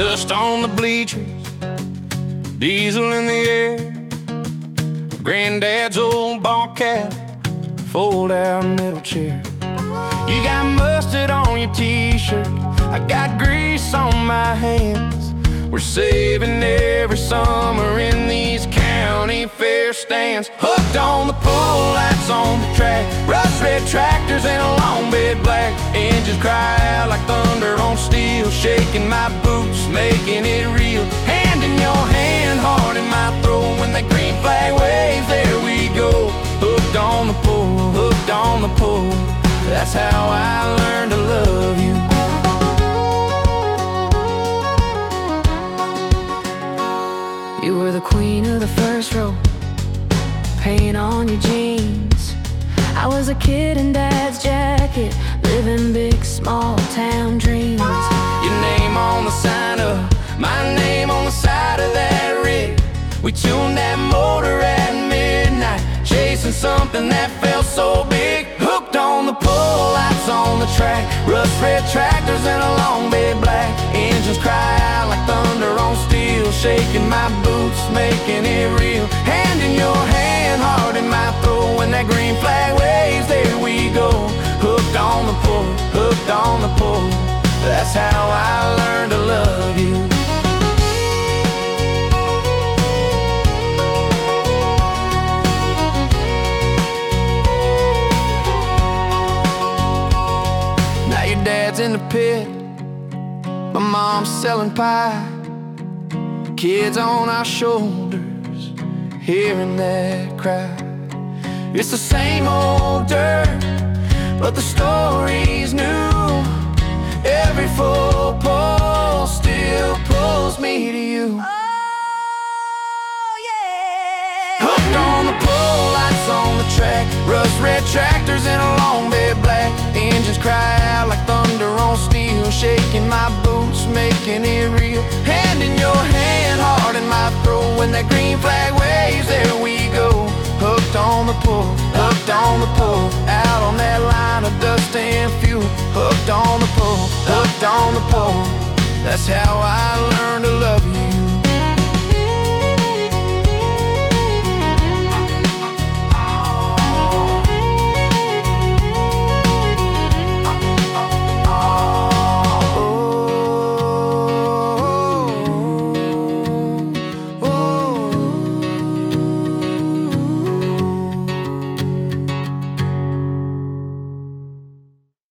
Dust on the bleachers, diesel in the air. Granddad's old Bobcat, fold-out metal chair. You got mustard on your t-shirt, I got grease on my hands. We're saving every summer in these county fair stands. Hooked on the pull lights on the track, rust red tractors and a long bed black. Engines cry out like thunder on steel, shaking my boots, making it real. Hand in your hand, heart in my throat, when that green flag waves, there we go. Hooked on the pull, hooked on the pull, that's how I learned to love you. You were the queen of the first row, paint on your jeans. I was a kid in Dad's jacket, living big small town dreams. Your name on the sign up, my name on the side of that rig. We tuned that motor at midnight, chasing something that felt so big. Hooked on the pull lights on the track, rust red tractors and a long bed black. Engines cry out like thunder on steel, shaking my boots, making it real. Hand in your hand, heart in my throat, when that green flag waves, there we go. Hooked on the pull, hooked on the pull, that's how I learned to love you. Now your dad's in the pit, my mom's selling pie, kids on our shoulders, hearing that cry. It's the same old dirt, but the story's new. Every full pull still pulls me to you. Oh yeah. Hooked on the pull lights on the track, rust red tractors and a long bed black. Engines cry out like thunder on steel, shaking my boots, making it real. Hand in your hand, heart in my throat, when that green flag waves, there we go. Hooked on the pull, hooked on the pull, out on that line of dust and fuel. Hooked on the pull, hooked on the pull, that's how I learned to love